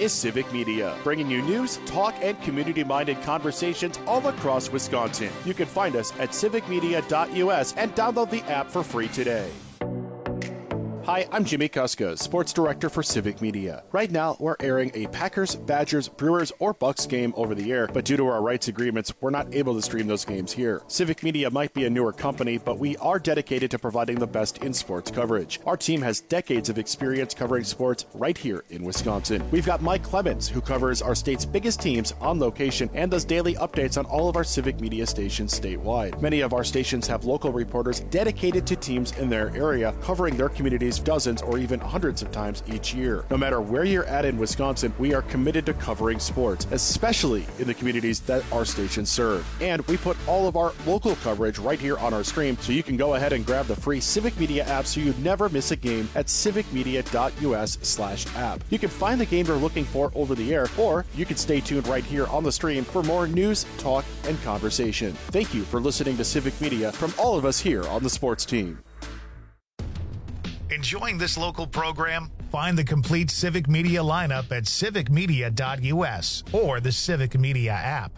is Civic Media, bringing you news, talk, and community-minded conversations all across Wisconsin. You can find us at civicmedia.us and download the app for free today. Hi, I'm Jimmy Kuska, Sports Director for Civic Media. Right now, we're airing a Packers, Badgers, Brewers, or Bucks game over the air, but due to our rights agreements, we're not able to stream those games here. Civic Media might be a newer company, but we are dedicated to providing the best in sports coverage. Our team has decades of experience covering sports right here in Wisconsin. We've got Mike Clemens, who covers our state's biggest teams on location and does daily updates on all of our Civic Media stations statewide. Many of our stations have local reporters dedicated to teams in their area, covering their communities dozens or even hundreds of times each year. No matter where you're at in Wisconsin, we are committed to covering sports, especially in the communities that our stations serve. And we put all of our local coverage right here on our stream, so you can go ahead and grab the free Civic Media app so you never miss a game at civicmedia.us/app. You can find the game you're looking for over the air, or you can stay tuned right here on the stream for more news, talk, and conversation. Thank you for listening to Civic Media from all of us here on the sports team. Enjoying this local program? Find the complete Civic Media lineup at civicmedia.us or the Civic Media app.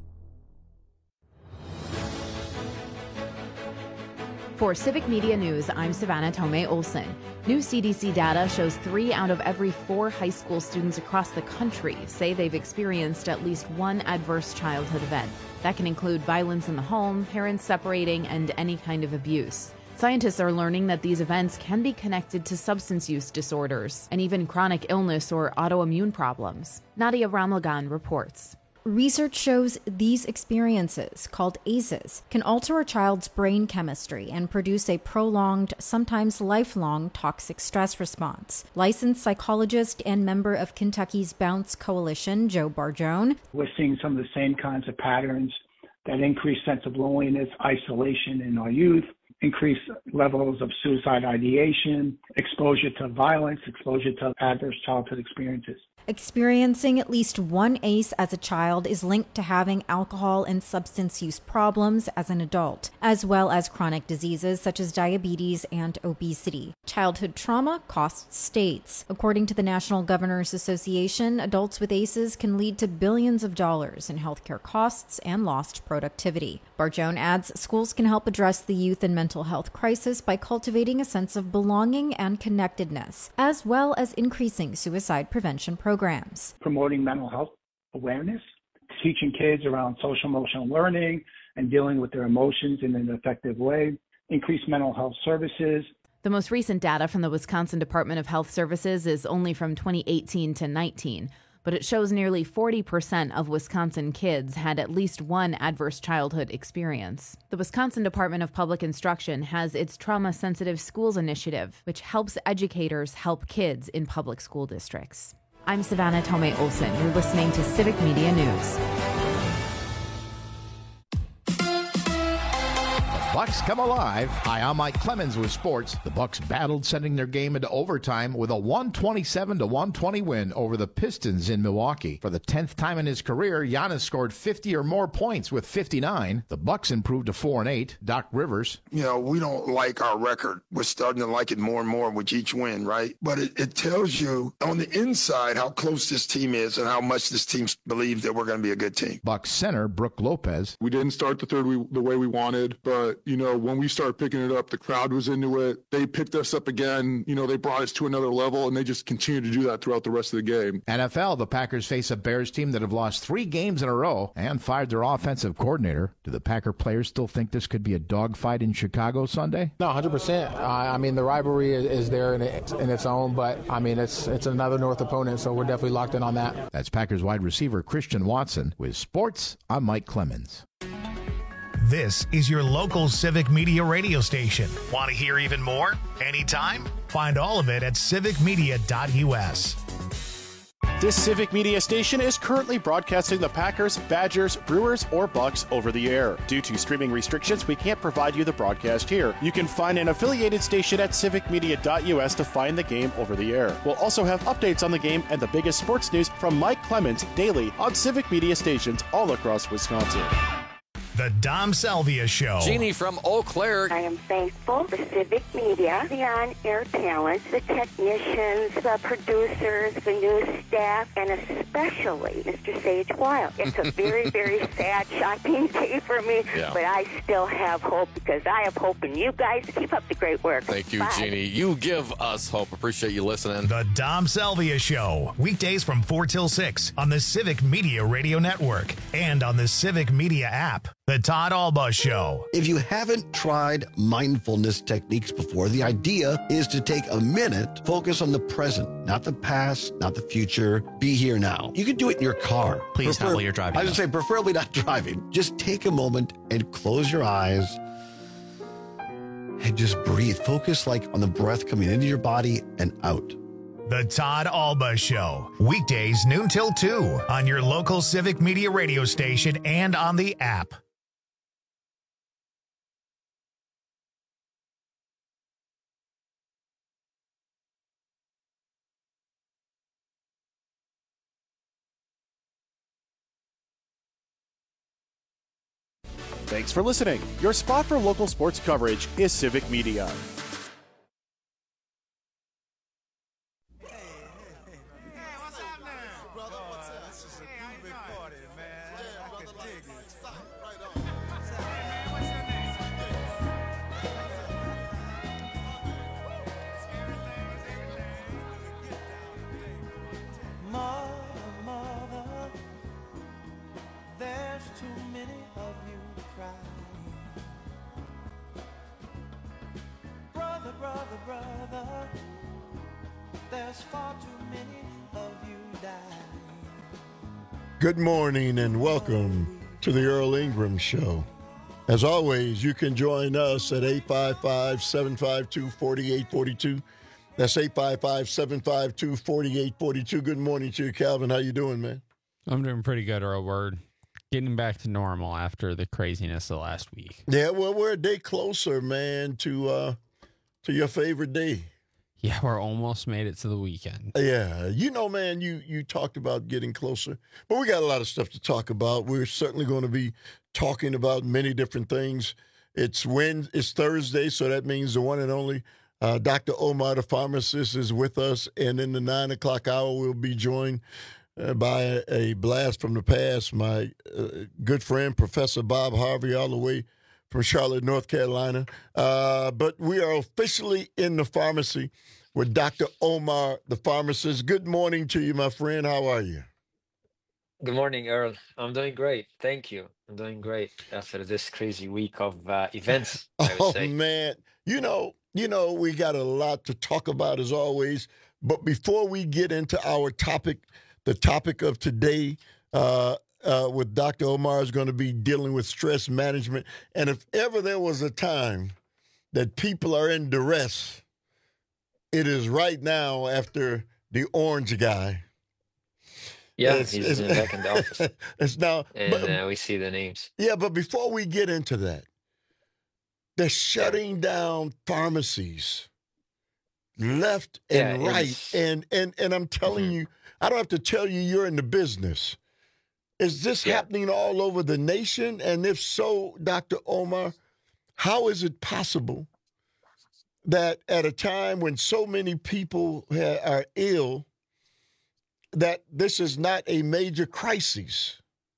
For Civic Media News, I'm Savannah Tomei Olson. New CDC data shows 3 out of every 4 high school students across the country say they've experienced at least one adverse childhood event. That can include violence in the home, parents separating, and any kind of abuse. Scientists are learning that these events can be connected to substance use disorders and even chronic illness or autoimmune problems. Nadia Ramlagan reports. Research shows these experiences, called ACEs, can alter a child's brain chemistry and produce a prolonged, sometimes lifelong, toxic stress response. Licensed psychologist and member of Kentucky's Bounce Coalition, Joe Barjone. We're seeing some of the same kinds of patterns, that increased sense of loneliness, isolation in our youth, increased levels of suicide ideation, exposure to violence, exposure to adverse childhood experiences. Experiencing at least one ACE as a child is linked to having alcohol and substance use problems as an adult, as well as chronic diseases such as diabetes and obesity. Childhood trauma costs states. According to the National Governors Association, adults with ACEs can lead to billions of dollars in healthcare costs and lost productivity. Barjone adds schools can help address the youth and mental health crisis by cultivating a sense of belonging and connectedness, as well as increasing suicide prevention programs. Promoting mental health awareness, teaching kids around social emotional learning and dealing with their emotions in an effective way, increase mental health services. The most recent data from the Wisconsin Department of Health Services is only from 2018 to 19, but it shows nearly 40% of Wisconsin kids had at least one adverse childhood experience. The Wisconsin Department of Public Instruction has its Trauma Sensitive Schools Initiative, which helps educators help kids in public school districts. I'm Savannah Tomei Olson. You're listening to Civic Media News. Bucks come alive. Hi, I'm Mike Clemens with sports. The Bucks battled, sending their game into overtime with a 127-120 win over the Pistons in Milwaukee. For the 10th time in his career, Giannis scored 50 or more points with 59. The Bucks improved to 4-8. Doc Rivers. You know, we don't like our record. We're starting to like it more and more with each win, right? But it tells you on the inside how close this team is and how much this team believes that we're going to be a good team. Bucks center Brooke Lopez. We didn't start the third the way we wanted, but you know, when we started picking it up, the crowd was into it. They picked us up again. You know, they brought us to another level, and they just continue to do that throughout the rest of the game. NFL, the Packers face a Bears team that have lost 3 games in a row and fired their offensive coordinator. Do the Packer players still think this could be a dogfight in Chicago Sunday? No, 100%. I mean, the rivalry is there in its own, but, I mean, it's another North opponent, so we're definitely locked in on that. That's Packers wide receiver Christian Watson. With sports, I'm Mike Clemens. This is your local Civic Media radio station. Want to hear even more? Anytime? Find all of it at civicmedia.us. This Civic Media station is currently broadcasting the Packers, Badgers, Brewers, or Bucks over the air. Due to streaming restrictions, we can't provide you the broadcast here. You can find an affiliated station at civicmedia.us to find the game over the air. We'll also have updates on the game and the biggest sports news from Mike Clemens daily on Civic Media stations all across Wisconsin. The Dom Salvia Show. Jeannie from Eau Claire. I am thankful for Civic Media, the on-air talent, the technicians, the producers, the news staff, and especially Mr. Sage Wild. It's a very, very sad, shocking day for me, but I still have hope because I have hope in you guys. Keep up the great work. Thank you, Bye. Jeannie. You give us hope. Appreciate you listening. The Dom Salvia Show. Weekdays from 4 till 6 on the Civic Media Radio Network and on the Civic Media app. The Todd Alba Show. If you haven't tried mindfulness techniques before, the idea is to take a minute, focus on the present, not the past, not the future. Be here now. You can do it in your car. Please not while you're driving. I would say preferably not driving. Just take a moment and close your eyes and just breathe. Focus like on the breath coming into your body and out. The Todd Alba Show. Weekdays noon till 2 on your local Civic Media radio station and on the app. Thanks for listening. Your spot for local sports coverage is Civic Media. Brother, there's far too many of you dying. Good morning and welcome to the Earl Ingram Show. As always, you can join us at 855-752-4842. That's 855-752-4842. Good morning to you, Calvin. How you doing, man? I'm doing pretty good, Earl. We're getting back to normal after the craziness of last week. Yeah, well, we're a day closer, man, to your favorite day. Yeah, we're almost made it to the weekend. Yeah. You know, man, you talked about getting closer, but we got a lot of stuff to talk about. We're certainly going to be talking about many different things. It's Thursday, so that means the one and only Dr. Omar, the pharmacist, is with us. And in the 9 o'clock hour, we'll be joined by a blast from the past, my good friend, Professor Bob Harvey, all the way from Charlotte, North Carolina. But we are officially in the pharmacy with Dr. Omar, the pharmacist. Good morning to you, my friend. How are you? Good morning, Earl. I'm doing great. Thank you. I'm doing great after this crazy week of events, I would say. Man. You know, we got a lot to talk about as always. But before we get into our topic, the topic of today, with Dr. Omar is going to be dealing with stress management. And if ever there was a time that people are in duress, it is right now after the orange guy. Yeah, he's back in the office. It's now, and we see the names. Yeah, but before we get into that, they're shutting down pharmacies left and right. And I'm telling you, I don't have to tell you, you're in the business. Is this happening all over the nation? And if so, Dr. Omar, how is it possible that at a time when so many people are ill, that this is not a major crisis?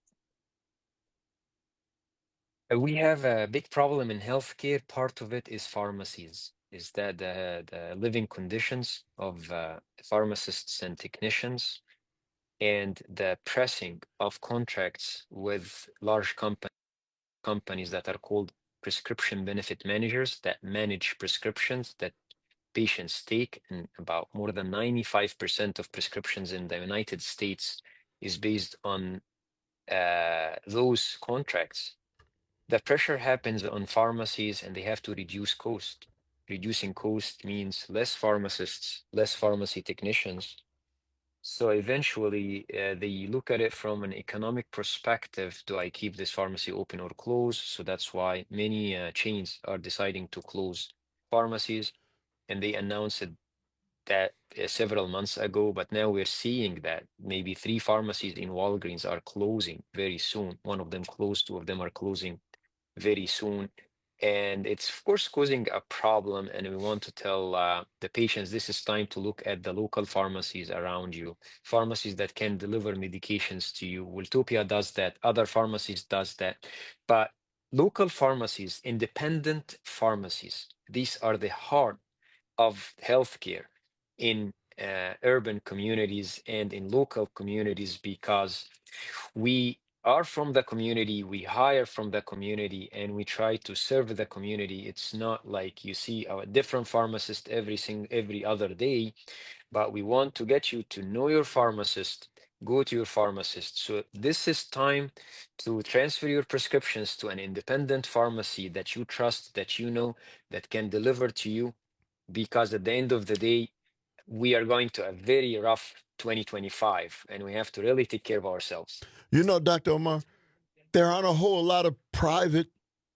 We have a big problem in healthcare. Part of it is pharmacies, is that the living conditions of pharmacists and technicians, and the pressing of contracts with large companies that are called prescription benefit managers that manage prescriptions that patients take. And about more than 95% of prescriptions in the United States is based on those contracts. The pressure happens on pharmacies and they have to reduce cost. Reducing cost means less pharmacists, less pharmacy technicians. So eventually, they look at it from an economic perspective. Do I keep this pharmacy open or close? So that's why many chains are deciding to close pharmacies. And they announced that several months ago. But now we're seeing that maybe 3 pharmacies in Walgreens are closing very soon. One of them closed, 2 of them are closing very soon. And it's, of course, causing a problem. And we want to tell the patients this is time to look at the local pharmacies around you, pharmacies that can deliver medications to you. Wiltopia does that. Other pharmacies does that. But local pharmacies, independent pharmacies, these are the heart of healthcare in urban communities and in local communities, because we are from the community, we hire from the community, and we try to serve the community. It's not like you see a different pharmacist every other day, but we want to get you to know your pharmacist, go to your pharmacist. So this is time to transfer your prescriptions to an independent pharmacy that you trust, that you know, that can deliver to you, because at the end of the day, we are going to a very rough 2025, and we have to really take care of ourselves. You know, Dr. Omar, there aren't a whole lot of private,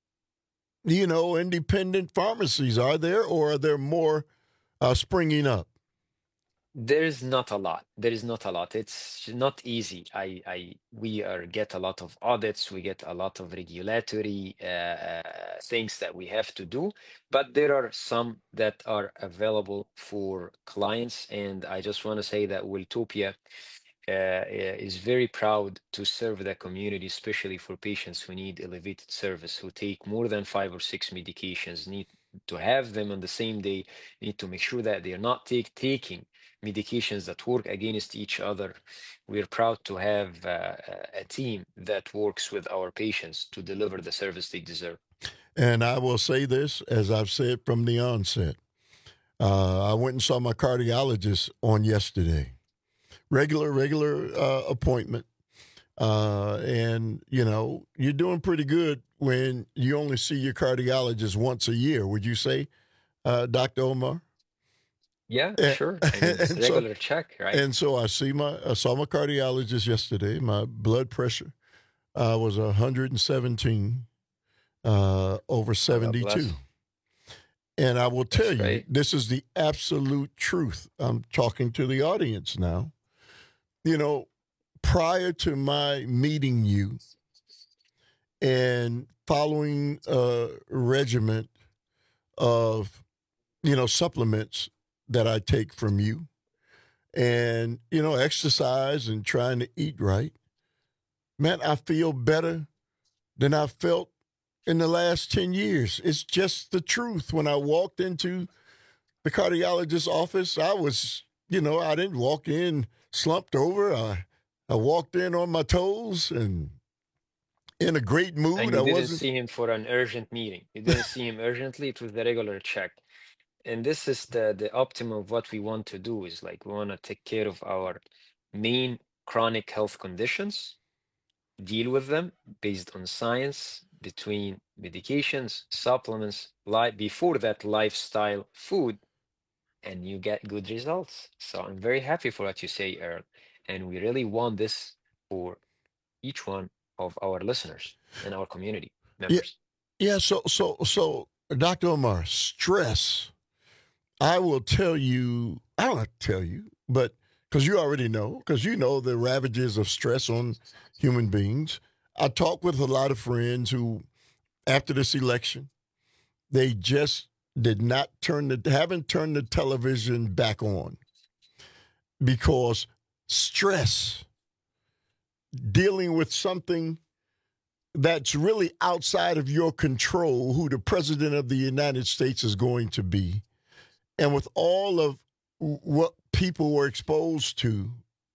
independent pharmacies, are there? Or are there more springing up? There is not a lot. There is not a lot. It's not easy. We get a lot of audits. We get a lot of regulatory things that we have to do, but there are some that are available for clients. And I just want to say that Wiltopia is very proud to serve the community, especially for patients who need elevated service, who take more than 5 or 6 medications, need to have them on the same day, need to make sure that they are not taking medications that work against each other. We're proud to have a team that works with our patients to deliver the service they deserve. And I will say this, as I've said from the onset, I went and saw my cardiologist on yesterday. Regular appointment. And, you're doing pretty good when you only see your cardiologist once a year, would you say, Dr. Omar? Yeah, sure. And it's regular check, right? And so I saw my cardiologist yesterday. My blood pressure was 117 over 72. And I will tell you, this is the absolute truth. I'm talking to the audience now. Prior to my meeting you and following a regimen of, supplements that I take from you and, exercise and trying to eat right, man, I feel better than I felt in the last 10 years. It's just the truth. When I walked into the cardiologist's office, I was, I didn't walk in slumped over. I walked in on my toes and in a great mood. And you didn't see him for an urgent meeting. You didn't see him urgently. It was the regular check. And this is the optimum of what we want to do, is like we want to take care of our main chronic health conditions, deal with them based on science, between medications, supplements, before that lifestyle, food, and you get good results. So I'm very happy for what you say, Earl. And we really want this for each one of our listeners and our community members. Yeah. So, Dr. Omar, stress. I will tell you, I don't have to tell you, but because you already know, because you know the ravages of stress on human beings. I talk with a lot of friends who, after this election, they just haven't turned the television back on because stress, dealing with something that's really outside of your control, who the president of the United States is going to be, and with all of what people were exposed to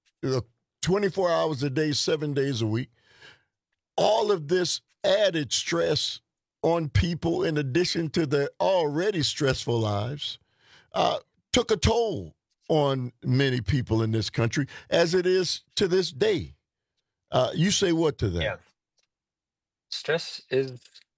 24 hours a day, 7 days a week, all of this added stress on people in addition to their already stressful lives took a toll on many people in this country, as it is to this day. You say what to that? Yeah. Stress is,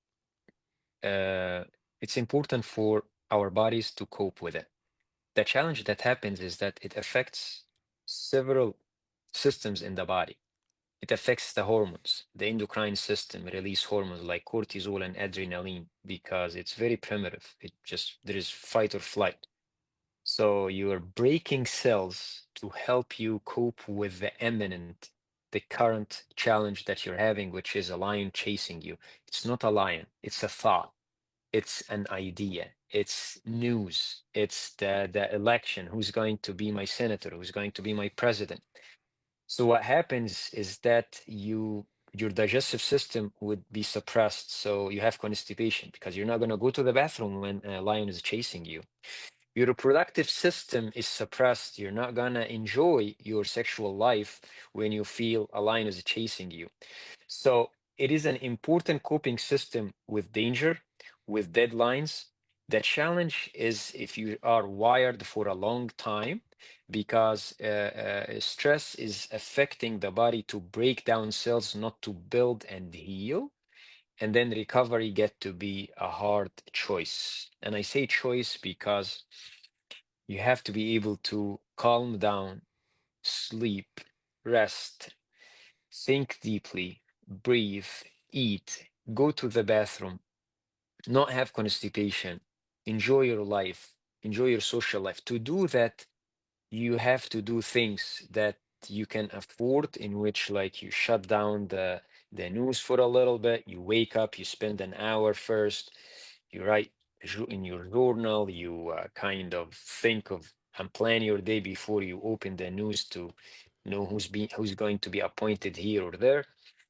it's important for our bodies to cope with it. The challenge that happens is that it affects several systems in the body. It affects the hormones. The endocrine system release hormones like cortisol and adrenaline because it's very primitive. There is fight or flight. So you are breaking cells to help you cope with the imminent the current challenge that you're having, which is a lion chasing you. It's not a lion, it's a thought, it's an idea, it's news, it's the election, who's going to be my senator, who's going to be my president. So what happens is that your digestive system would be suppressed, so you have constipation because you're not going to go to the bathroom when a lion is chasing you. Your reproductive system is suppressed. You're not going to enjoy your sexual life when you feel a lion is chasing you. So it is an important coping system with danger, with deadlines. The challenge is if you are wired for a long time, because stress is affecting the body to break down cells, not to build and heal. And then recovery get to be a hard choice. And I say choice because you have to be able to calm down, sleep, rest, think deeply, breathe, eat, go to the bathroom, not have constipation, enjoy your life, enjoy your social life. To do that, you have to do things that you can afford, in which like you shut down the news for a little bit, you wake up, you spend an hour first, you write in your journal, you kind of think of and plan your day before you open the news to know who's going to be appointed here or there.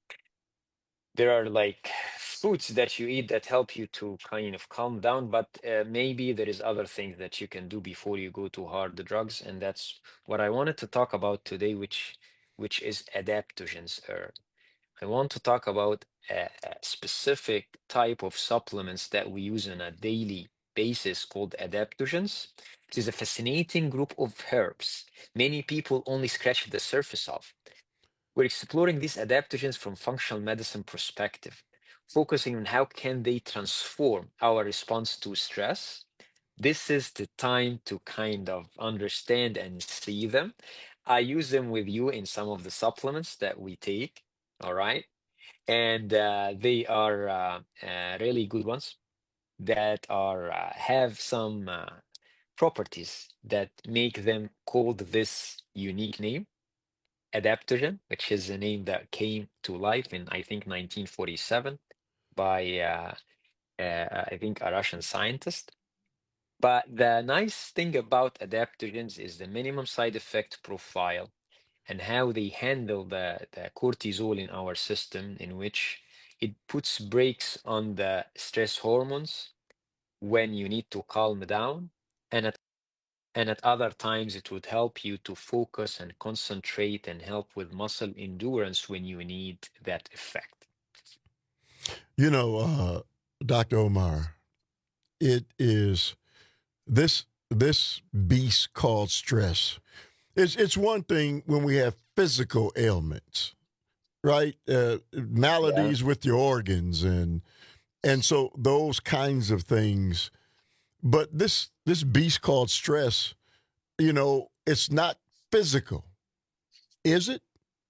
There are like foods that you eat that help you to kind of calm down, but maybe there is other things that you can do before you go to hard drugs, and that's what I wanted to talk about today, which is adaptogens. I want to talk about a specific type of supplements that we use on a daily basis called adaptogens. It is a fascinating group of herbs many people only scratch the surface of. We're exploring these adaptogens from functional medicine perspective, focusing on how can they transform our response to stress. This is the time to kind of understand and see them. I use them with you in some of the supplements that we take, all right? And they are really good ones that are have some properties that make them called this unique name, adaptogen, which is a name that came to life in, I think, 1947 by, I think, a Russian scientist. But the nice thing about adaptogens is the minimum side effect profile and how they handle the cortisol in our system, in which it puts brakes on the stress hormones when you need to calm down, and at other times it would help you to focus and concentrate and help with muscle endurance when you need that effect. You know, Dr. Omar, it is this beast called stress. It's one thing when we have physical ailments, right? Maladies with your organs and so those kinds of things. But this beast called stress, you know, it's not physical, is it?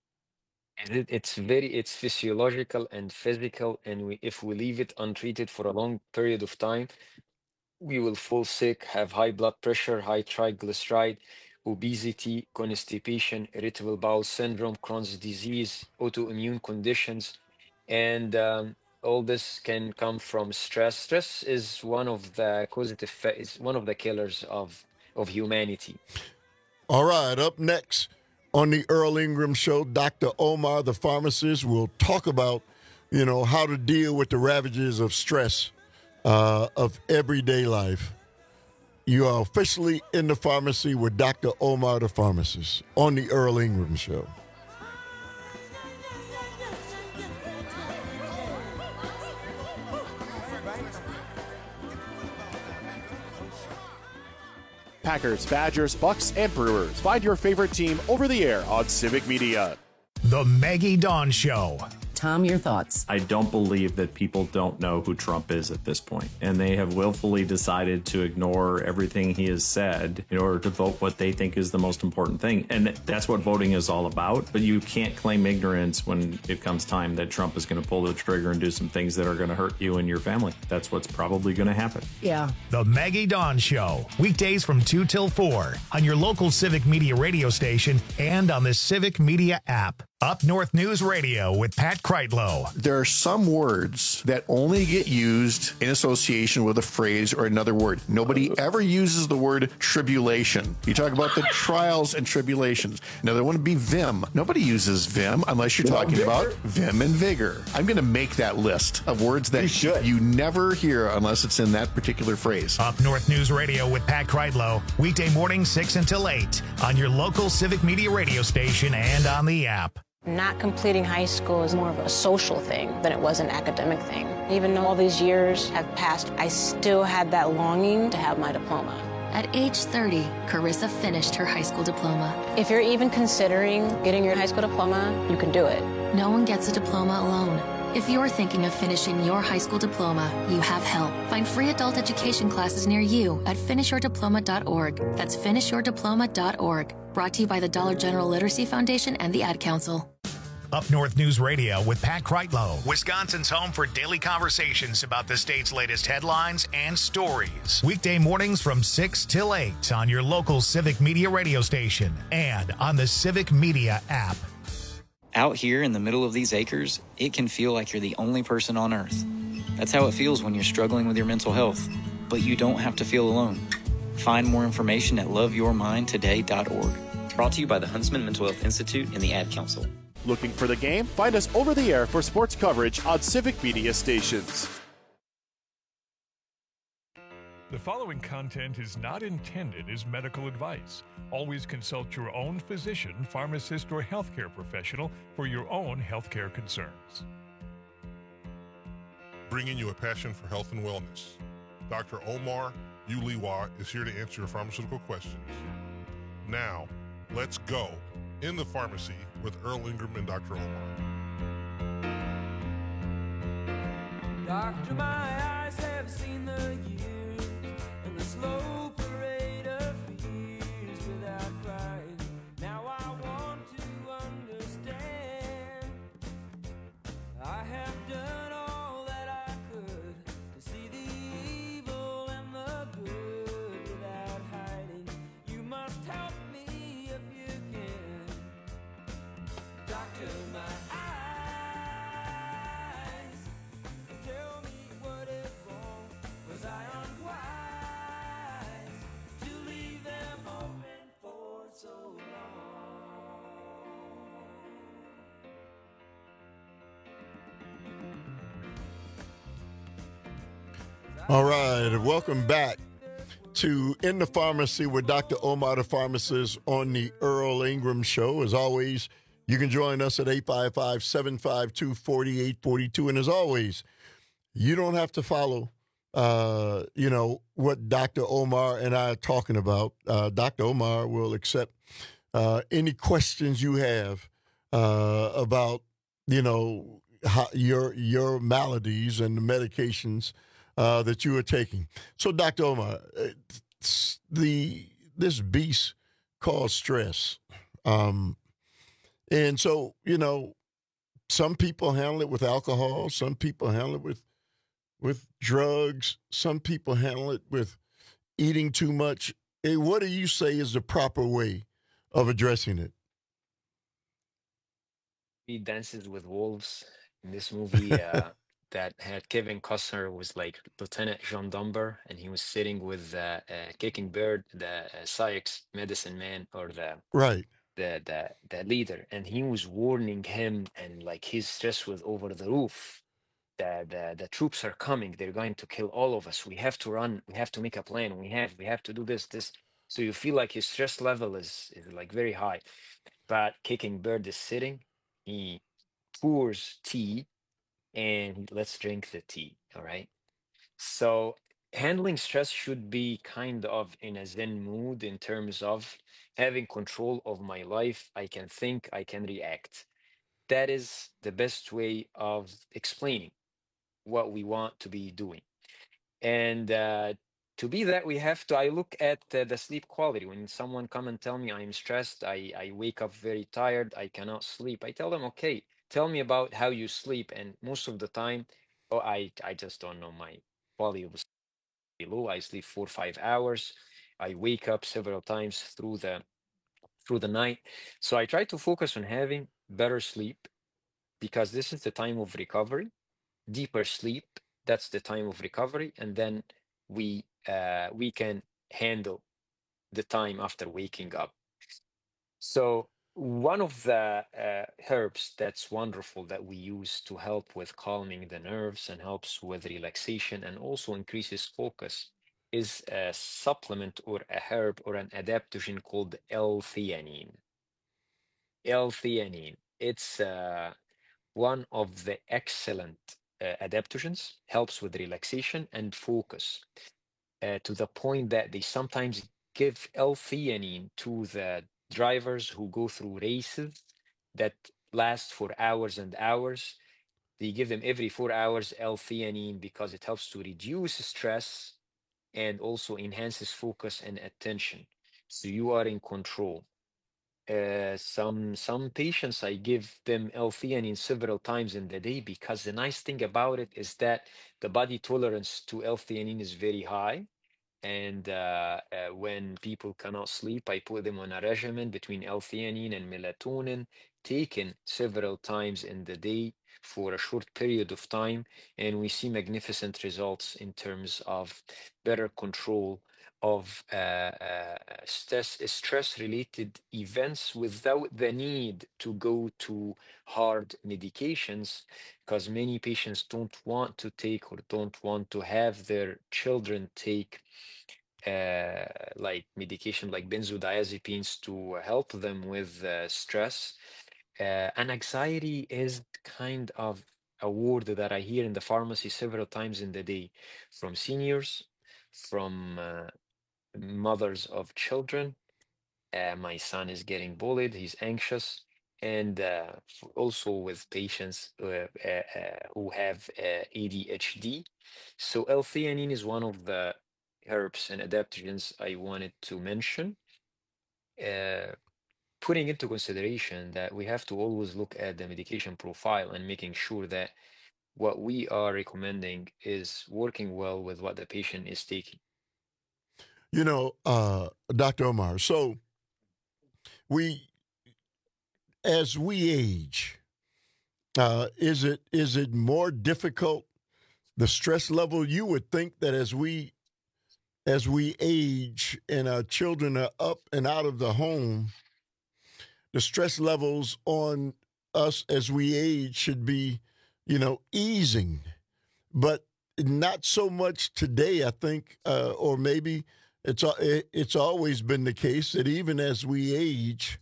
It's physiological and physical, and if we leave it untreated for a long period of time, we will fall sick, have high blood pressure, high triglyceride, obesity, constipation, irritable bowel syndrome, Crohn's disease, autoimmune conditions, and all this can come from stress. Stress is one of the is one of the killers of humanity. All right, up next on the Earl Ingram Show, Dr. Omar, the pharmacist, will talk about, you know, how to deal with the ravages of stress of everyday life. You are officially in the pharmacy with Dr. Omar, the pharmacist, on the Earl Ingram Show. Packers, Badgers, Bucks, and Brewers. Find your favorite team over the air on Civic Media. The Maggie Dawn Show. Tom, your thoughts? I don't believe that people don't know who Trump is at this point, and they have willfully decided to ignore everything he has said in order to vote what they think is the most important thing. And that's what voting is all about. But you can't claim ignorance when it comes time that Trump is going to pull the trigger and do some things that are going to hurt you and your family. That's what's probably going to happen. Yeah. The Maggie Dawn Show, weekdays from 2 till 4 on your local Civic Media radio station and on the Civic Media app. Up North News Radio with Pat Kreitlow. There are some words that only get used in association with a phrase or another word. Nobody ever uses the word tribulation. You talk about the trials and tribulations. Another one would be vim. Nobody uses vim unless you're talking about vim and vigor. I'm going to make that list of words that you never hear unless it's in that particular phrase. Up North News Radio with Pat Kreitlow. Weekday mornings 6 until 8 on your local Civic Media radio station and on the app. Not completing high school is more of a social thing than it was an academic thing. Even though all these years have passed, I still had that longing to have my diploma. At age 30, Carissa finished her high school diploma. If you're even considering getting your high school diploma, you can do it. No one gets a diploma alone. If you're thinking of finishing your high school diploma, you have help. Find free adult education classes near you at finishyourdiploma.org. That's finishyourdiploma.org. Brought to you by the Dollar General Literacy Foundation and the Ad Council. Up North News Radio with Pat Kreitlow, Wisconsin's home for daily conversations about the state's latest headlines and stories. Weekday mornings from 6 till 8 on your local Civic Media radio station and on the Civic Media app. Out here in the middle of these acres, it can feel like you're the only person on Earth. That's how it feels when you're struggling with your mental health. But you don't have to feel alone. Find more information at loveyourmindtoday.org. Brought to you by the Huntsman Mental Health Institute and the Ad Council. Looking for the game? Find us over the air for sports coverage on Civic Media stations. The following content is not intended as medical advice. Always consult your own physician, pharmacist, or healthcare professional for your own healthcare concerns. Bringing you a passion for health and wellness. Dr. Omar Uliwa is here to answer your pharmaceutical questions. Now, let's go in the pharmacy with Earl Ingram and Dr. Omar. Doctor, my eyes have seen the years and the slow parade of fears without crying. Now I want to understand. I have done all that I could to see the evil and the good without hiding. You must help me if you can. Doctor, my eyes, tell me what is wrong. Was I unwise to leave them open for so long? All right, welcome back to In the Pharmacy with Dr. Omar, the pharmacist, on the Earl Ingram Show. As always, you can join us at 855-752-4842. And as always, you don't have to follow, what Dr. Omar and I are talking about. Dr. Omar will accept any questions you have about, how your maladies and the medications that you are taking. So, Dr. Omar, this beast called stress. And so, some people handle it with alcohol. Some people handle it with drugs. Some people handle it with eating too much. Hey, what do you say is the proper way of addressing it? He dances with wolves in this movie that had Kevin Costner was like Lieutenant John Dunbar, and he was sitting with Kicking Bird, the Syx medicine man, or the leader, and he was warning him, and like his stress was over the roof. The troops are coming, they're going to kill all of us. We have to run, we have to make a plan, we have to do this. So you feel like his stress level is like very high. But Kicking Bird is sitting, he pours tea, and let's drink the tea. All right. So handling stress should be kind of in a Zen mood in terms of having control of my life. I can think, I can react. That is the best way of explaining what we want to be doing. And to be that, I look at the sleep quality. When someone come and tell me I'm stressed, I wake up very tired, I cannot sleep, I tell them, okay, tell me about how you sleep. And most of the time, I just don't know, my quality of sleep is low. I sleep 4 or 5 hours. I wake up several times through the night. So I try to focus on having better sleep, because this is the time of recovery. Deeper sleep, that's the time of recovery, and then we can handle the time after waking up. So one of the herbs that's wonderful that we use to help with calming the nerves and helps with relaxation and also increases focus is a supplement or a herb or an adaptogen called L-theanine. L-theanine, it's one of the excellent adaptogens, helps with relaxation and focus, to the point that they sometimes give L-theanine to the drivers who go through races that last for hours and hours. They give them every 4 hours L-theanine because it helps to reduce stress and also enhances focus and attention. So you are in control. Some patients, I give them L-theanine several times in the day, because the nice thing about it is that the body tolerance to L-theanine is very high. And when people cannot sleep, I put them on a regimen between L-theanine and melatonin, taken several times in the day for a short period of time, and we see magnificent results in terms of better control of stress-related events without the need to go to hard medications, because many patients don't want to take or don't want to have their children take like medication like benzodiazepines to help them with stress. And anxiety is kind of a word that I hear in the pharmacy several times in the day from seniors, from mothers of children. My son is getting bullied, he's anxious, and also with patients who have ADHD. So L-theanine is one of the herbs and adaptogens I wanted to mention, putting into consideration that we have to always look at the medication profile and making sure that what we are recommending is working well with what the patient is taking. You know, Dr. Omar, so as we age, is it more difficult, the stress level? You would think that as we age and our children are up and out of the home, the stress levels on us as we age should be, easing, but not so much today, I think, or maybe it's always been the case that even as we age,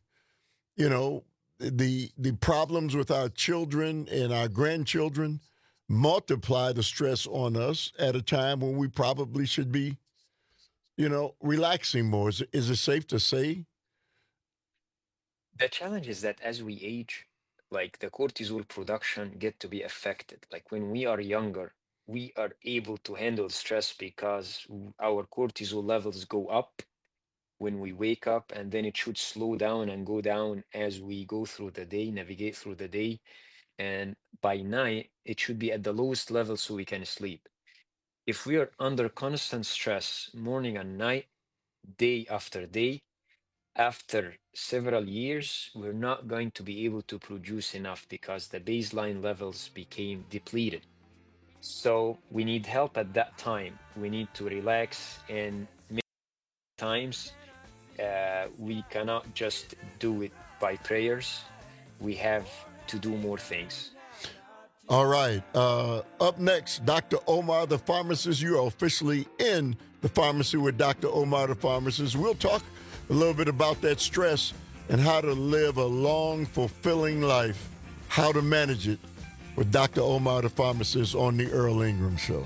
the problems with our children and our grandchildren multiply the stress on us at a time when we probably should be, relaxing more. Is it safe to say? The challenge is that as we age, like the cortisol production get to be affected. Like when we are younger, we are able to handle stress because our cortisol levels go up when we wake up, and then it should slow down and go down as we go through the day, navigate through the day. And by night, it should be at the lowest level so we can sleep. If we are under constant stress, morning and night, day after day, after several years, we're not going to be able to produce enough because the baseline levels became depleted. So we need help at that time. We need to relax, and many times we cannot just do it by prayers. We have to do more things. All right. Up next, Dr. Omar, the pharmacist. You are officially in the pharmacy with Dr. Omar, the pharmacist. We'll talk a little bit about that stress and how to live a long, fulfilling life, how to manage it with Dr. Omar, the pharmacist, on the Earl Ingram Show.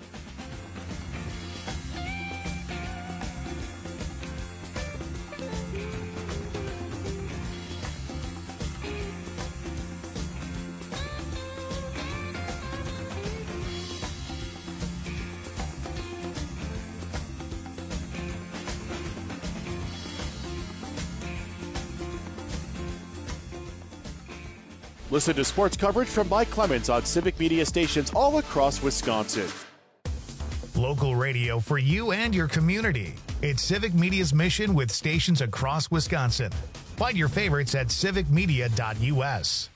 Listen to sports coverage from Mike Clemens on Civic Media stations all across Wisconsin. Local radio for you and your community. It's Civic Media's mission with stations across Wisconsin. Find your favorites at civicmedia.us.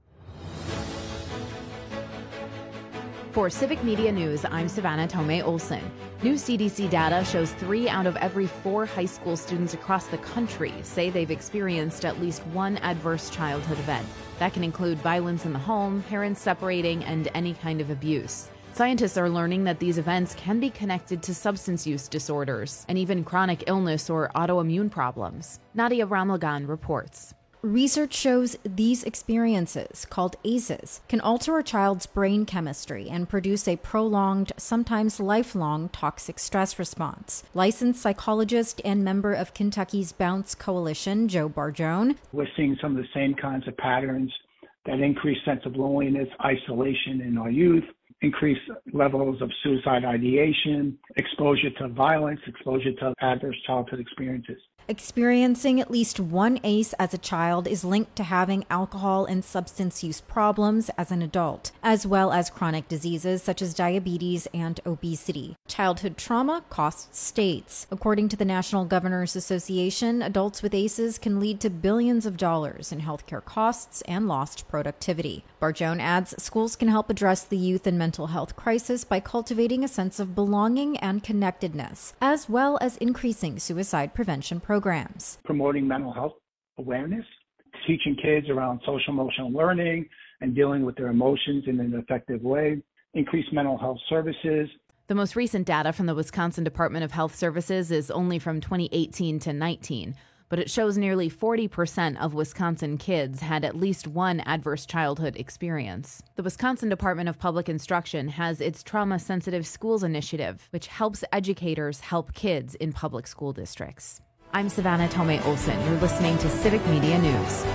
For Civic Media News, I'm Savannah Tomei Olson. New CDC data shows 3 out of every 4 high school students across the country say they've experienced at least one adverse childhood event. That can include violence in the home, parents separating, and any kind of abuse. Scientists are learning that these events can be connected to substance use disorders and even chronic illness or autoimmune problems. Nadia Ramlagan reports. Research shows these experiences, called ACEs, can alter a child's brain chemistry and produce a prolonged, sometimes lifelong, toxic stress response. Licensed psychologist and member of Kentucky's Bounce Coalition, Joe Barjone. We're seeing some of the same kinds of patterns, that increased sense of loneliness, isolation in our youth, increased levels of suicide ideation, exposure to violence, exposure to adverse childhood experiences. Experiencing at least one ACE as a child is linked to having alcohol and substance use problems as an adult, as well as chronic diseases such as diabetes and obesity. Childhood trauma costs states. According to the National Governors Association, adults with ACEs can lead to billions of dollars in healthcare costs and lost productivity. Barjone adds schools can help address the youth and mental health crisis by cultivating a sense of belonging and connectedness, as well as increasing suicide prevention programs. Promoting mental health awareness, teaching kids around social emotional learning and dealing with their emotions in an effective way, increase mental health services. The most recent data from the Wisconsin Department of Health Services is only from 2018 to 19, but it shows nearly 40% of Wisconsin kids had at least one adverse childhood experience. The Wisconsin Department of Public Instruction has its Trauma-Sensitive Schools Initiative, which helps educators help kids in public school districts. I'm Savannah Tomei Olson. You're listening to Civic Media News.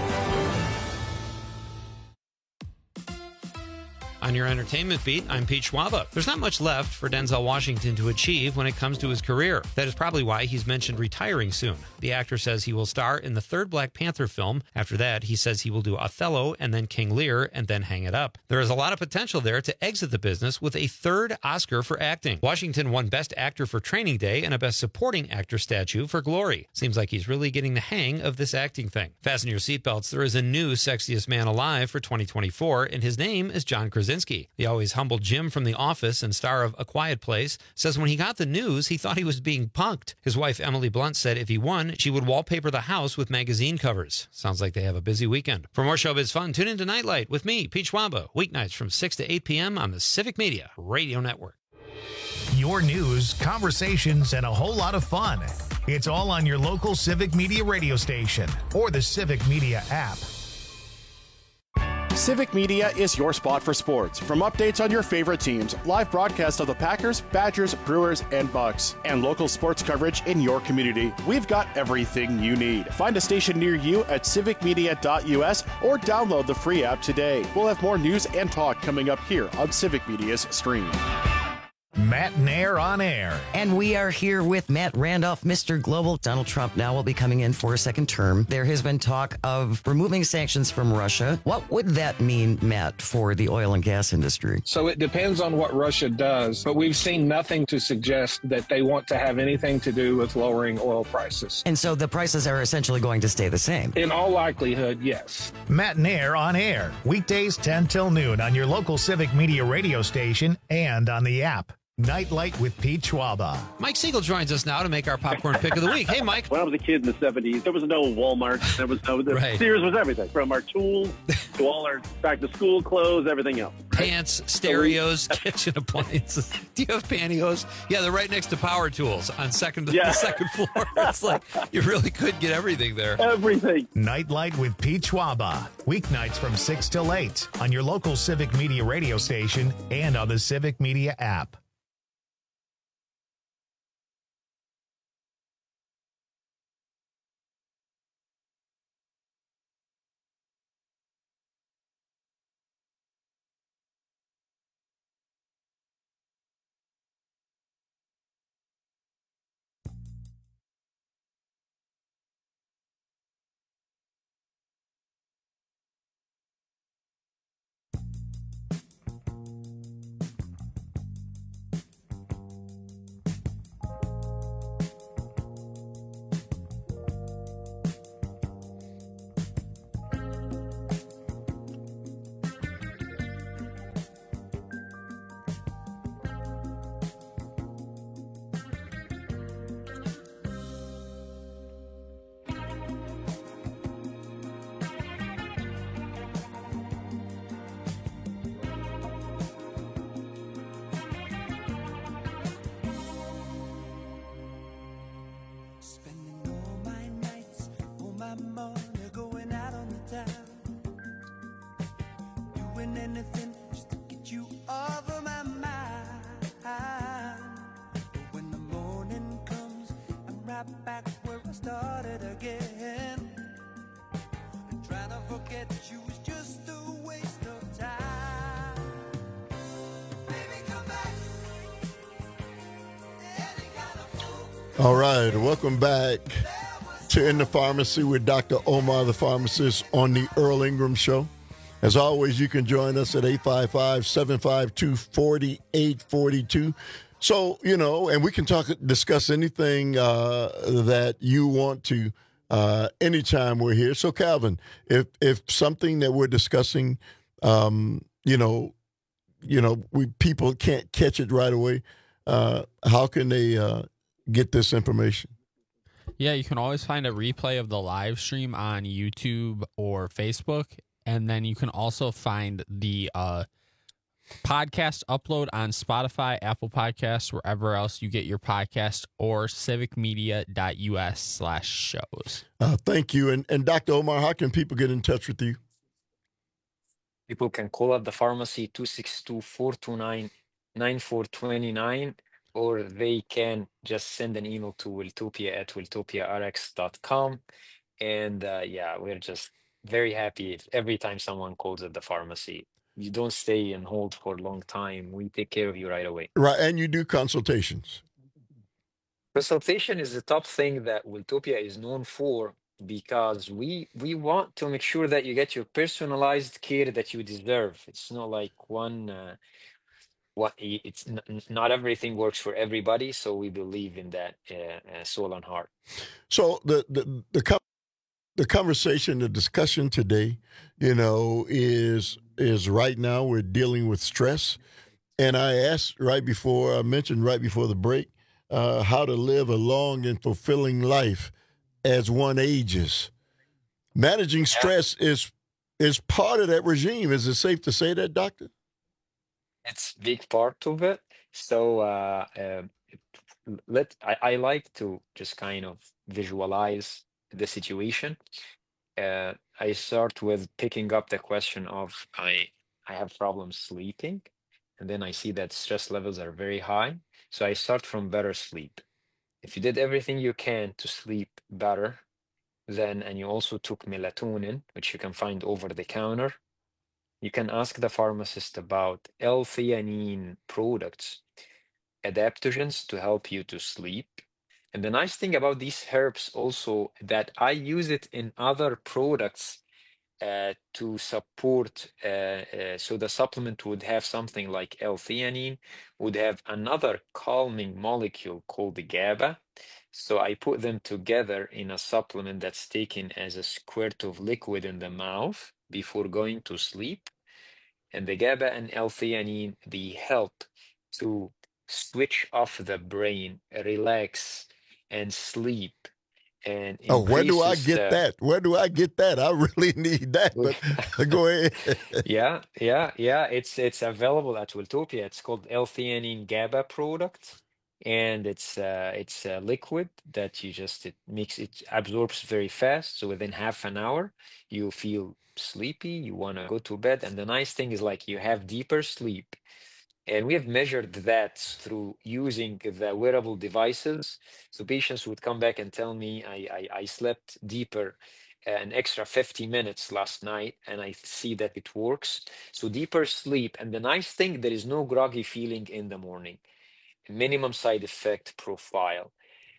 On your entertainment beat, I'm Pete Schwaba. There's not much left for Denzel Washington to achieve when it comes to his career. That is probably why he's mentioned retiring soon. The actor says he will star in the third Black Panther film. After that, he says he will do Othello and then King Lear and then hang it up. There is a lot of potential there to exit the business with a third Oscar for acting. Washington won Best Actor for Training Day and a Best Supporting Actor statue for Glory. Seems like he's really getting the hang of this acting thing. Fasten your seatbelts. There is a new Sexiest Man Alive for 2024, and his name is John Krasinski. The always humble Jim from The Office and star of A Quiet Place says when he got the news, he thought he was being punked. His wife, Emily Blunt, said if he won, she would wallpaper the house with magazine covers. Sounds like they have a busy weekend. For more showbiz fun, tune into Nightlight with me, Pete Schwaba, weeknights from 6 to 8 p.m. on the Civic Media Radio Network. Your news, conversations, and a whole lot of fun. It's all on your local Civic Media radio station or the Civic Media app. Civic Media is your spot for sports. From updates on your favorite teams, live broadcasts of the Packers, Badgers, Brewers, and Bucks, and local sports coverage in your community, we've got everything you need. Find a station near you at civicmedia.us or download the free app today. We'll have more news and talk coming up here on Civic Media's stream. Matt Nair on air. And we are here with Matt Randolph, Mr. Global. Donald Trump now will be coming in for a second term. There has been talk of removing sanctions from Russia. What would that mean, Matt, for the oil and gas industry? So it depends on what Russia does, but we've seen nothing to suggest that they want to have anything to do with lowering oil prices. And so the prices are essentially going to stay the same? In all likelihood, yes. Matt Nair on air. Weekdays 10 till noon on your local Civic Media radio station and on the app. Nightlight with Pete Schwaba. Mike Siegel joins us now to make our popcorn pick of the week. Hey, Mike. When I was a kid in the 70s, there was no Walmart. There was no Right. Sears was everything, from our tools to all our back-to-school clothes, everything else. Pants, stereos, kitchen appliances. Do you have pantyhose? Yeah, they're right next to power tools on the second floor. It's like you really could get everything there. Everything. Nightlight with Pete Schwaba. Weeknights from 6 till 8 on your local Civic Media radio station and on the Civic Media app. doing anything just to get you off of my mind. But when the morning comes, I'm right back where I started again. And trying to forget you is just a waste of time. Baby, come back. Any kind of fool. All right, welcome back to In the Pharmacy with Dr. Omar, the pharmacist, on the Earl Ingram Show. As always, you can join us at 855-752-4842. So, and we can discuss anything that you want to anytime we're here. So, Calvin, if something that we're discussing, people can't catch it right away, how can they get this information? Yeah, you can always find a replay of the live stream on YouTube or Facebook. And then you can also find the podcast upload on Spotify, Apple Podcasts, wherever else you get your podcast, or civicmedia.us/shows. Thank you. And Dr. Omar, how can people get in touch with you? People can call up the pharmacy 262-429-9429, or they can just send an email to wiltopia@wiltopiarx.com. And we're just very happy every time someone calls at the pharmacy. You don't stay and hold for a long time. We take care of you right away. Right, and you do consultations. Consultation is the top thing that Wiltopia is known for, because we want to make sure that you get your personalized care that you deserve. It's not like not everything works for everybody, so we believe in that soul and heart. So the conversation, the discussion today, is right now we're dealing with stress. And I mentioned right before the break, how to live a long and fulfilling life as one ages. Managing stress is part of that regime. Is it safe to say that, Doctor? It's a big part of it. So I like to just kind of visualize the situation. I start with picking up the question of I have problems sleeping, and then I see that stress levels are very high. So I start from better sleep. If you did everything you can to sleep better, and you also took melatonin, which you can find over the counter, you can ask the pharmacist about L-theanine products, adaptogens to help you to sleep. And the nice thing about these herbs also that I use it in other products to support. So the supplement would have something like L-theanine, would have another calming molecule called the GABA. So I put them together in a supplement that's taken as a squirt of liquid in the mouth before going to sleep. And the GABA and L-theanine, they help to switch off the brain, relax, and sleep. And where do I get that? Where do I get that? I really need that. But go ahead. Yeah. It's available at Wiltopia. It's called L-theanine GABA product, and it's a liquid that it absorbs very fast. So within half an hour, you feel sleepy. You want to go to bed, and the nice thing is you have deeper sleep. And we have measured that through using the wearable devices. So patients would come back and tell me, I slept deeper an extra 50 minutes last night, and I see that it works. So deeper sleep. And the nice thing, there is no groggy feeling in the morning. Minimum side effect profile.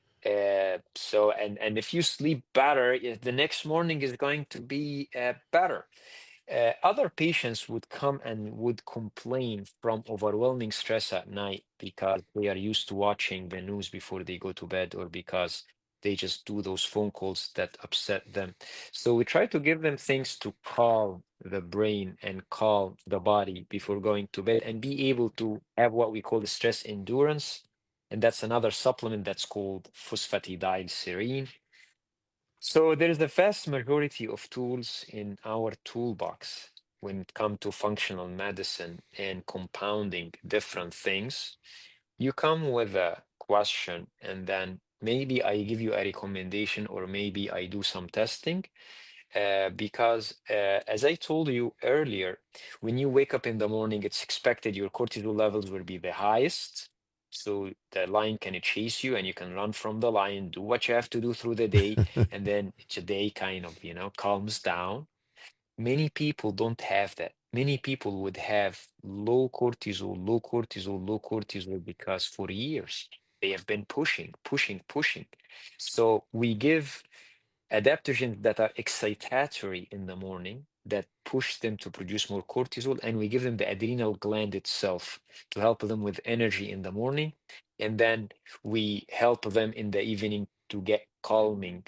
And if you sleep better, the next morning is going to be better. Other patients would come and would complain from overwhelming stress at night because they are used to watching the news before they go to bed, or because they just do those phone calls that upset them. So we try to give them things to calm the brain and calm the body before going to bed, and be able to have what we call the stress endurance. And that's another supplement that's called phosphatidylserine. So there's the vast majority of tools in our toolbox when it comes to functional medicine and compounding different things. You come with a question, and then maybe I give you a recommendation, or maybe I do some testing. because as I told you earlier, when you wake up in the morning, it's expected your cortisol levels will be the highest. So the lion can chase you and you can run from the lion, do what you have to do through the day, and then the day kind of, calms down. Many people don't have that. Many people would have low cortisol, low cortisol, low cortisol because for years they have been pushing, pushing, pushing. So we give adaptogens that are excitatory in the morning that push them to produce more cortisol, and we give them the adrenal gland itself to help them with energy in the morning, and then we help them in the evening to get calming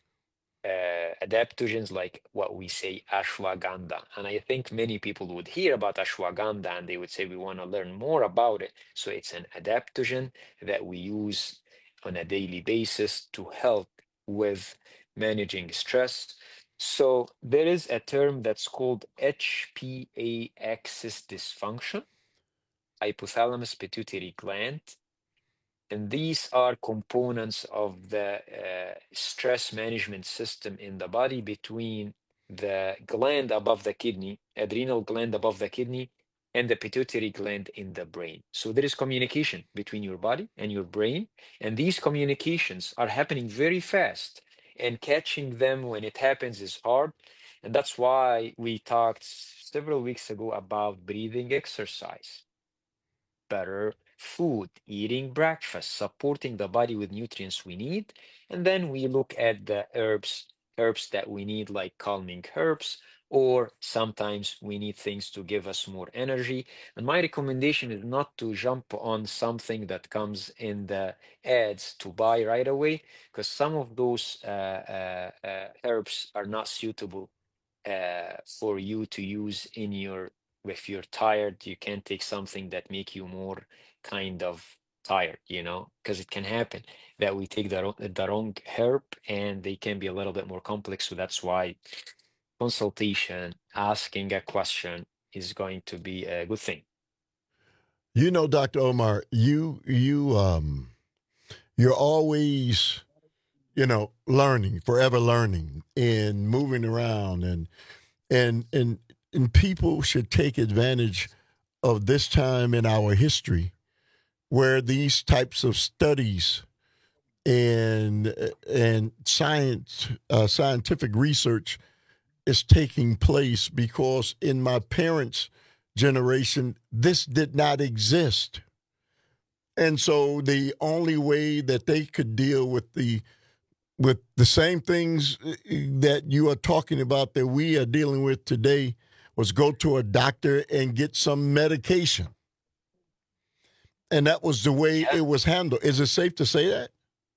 adaptogens like what we say ashwagandha. And I think many people would hear about ashwagandha and they would say we want to learn more about it. So it's an adaptogen that we use on a daily basis to help with managing stress. So there is a term that's called HPA axis dysfunction, hypothalamus pituitary gland. And these are components of the stress management system in the body between the gland above the kidney, adrenal gland above the kidney, and the pituitary gland in the brain. So there is communication between your body and your brain, and these communications are happening very fast, and catching them when it happens is hard. And that's why we talked several weeks ago about breathing exercise, better food, eating breakfast, supporting the body with nutrients we need. And then we look at the herbs that we need, like calming herbs, or sometimes we need things to give us more energy. And my recommendation is not to jump on something that comes in the ads to buy right away, because some of those herbs are not suitable for you to use in your, if you're tired, you can't take something that make you more kind of tired, because it can happen that we take the wrong herb and they can be a little bit more complex. So that's why consultation, asking a question is going to be a good thing. Dr. Omar, you're always, learning, forever learning and moving around, and people should take advantage of this time in our history where these types of studies and scientific research is taking place, because in my parents' generation, this did not exist. And so the only way that they could deal with the same things that you are talking about that we are dealing with today was go to a doctor and get some medication. And that was the way it was handled. Is it safe to say that?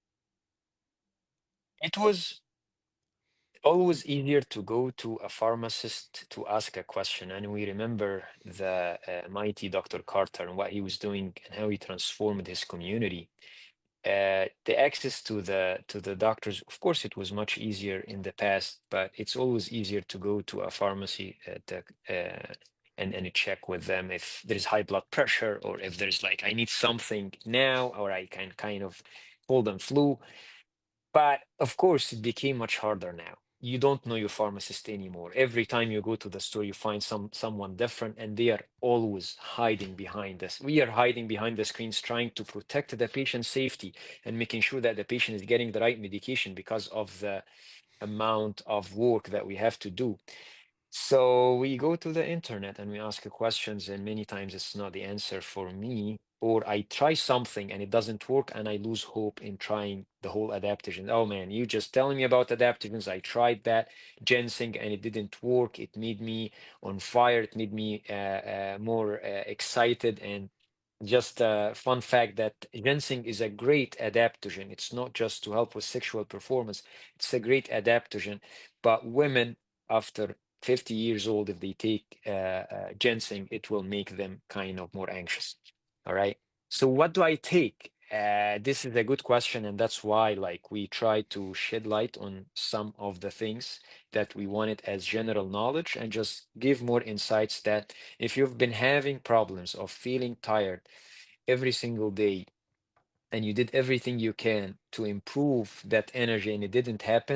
It was always easier to go to a pharmacist to ask a question. And we remember the mighty Dr. Carter and what he was doing and how he transformed his community. The access to the doctors, of course, it was much easier in the past, but it's always easier to go to a pharmacy and check with them if there's high blood pressure, or if there's I need something now, or I can kind of cold and flu. But of course, it became much harder now. You don't know your pharmacist anymore. Every time you go to the store, you find someone different, and they are always hiding behind us. We are hiding behind the screens, trying to protect the patient's safety and making sure that the patient is getting the right medication because of the amount of work that we have to do. So we go to the internet and we ask questions, and many times it's not the answer for me, or I try something and it doesn't work, and I lose hope in trying the whole adaptogen. Oh man, you just telling me about adaptogens. I tried that ginseng and it didn't work. It made me on fire. It made me more excited. And just a fun fact that ginseng is a great adaptogen. It's not just to help with sexual performance. It's a great adaptogen. But women after 50 years old, if they take ginseng, it will make them kind of more anxious. All right. So what do I take? This is a good question, and that's why we try to shed light on some of the things that we wanted as general knowledge, and just give more insights that if you've been having problems of feeling tired every single day, and you did everything you can to improve that energy and it didn't happen,